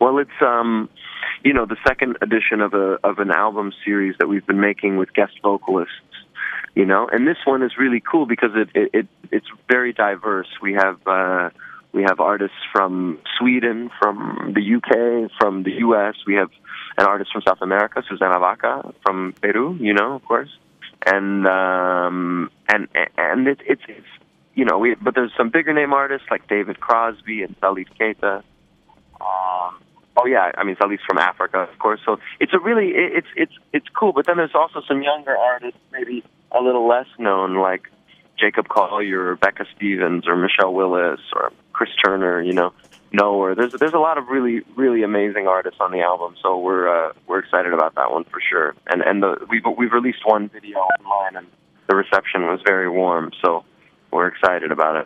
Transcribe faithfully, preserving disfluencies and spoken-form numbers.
Well, it's um, you know, the second edition of a of an album series that we've been making with guest vocalists. You know, and this one is really cool because it it, it it's very diverse. We have uh, we have artists from Sweden, from the U K, from the U S. We have an artist from South America, Susana Vaca, from Peru. You know, of course, and um, and and it, it's it's you know, we but there's some bigger name artists like David Crosby and Salif Keita. Um, oh yeah, I mean Salif's from Africa, of course. So it's a really it, it's it's it's cool. But then there's also some younger artists, maybe a little less known, like Jacob Collier or Becca Stevens or Michelle Willis or Chris Turner. You know, Noah. There's there's a lot of really really amazing artists on the album. So we're uh, we're excited about that one for sure. And and the, we've we've released one video online, and the reception was very warm. So we're excited about it.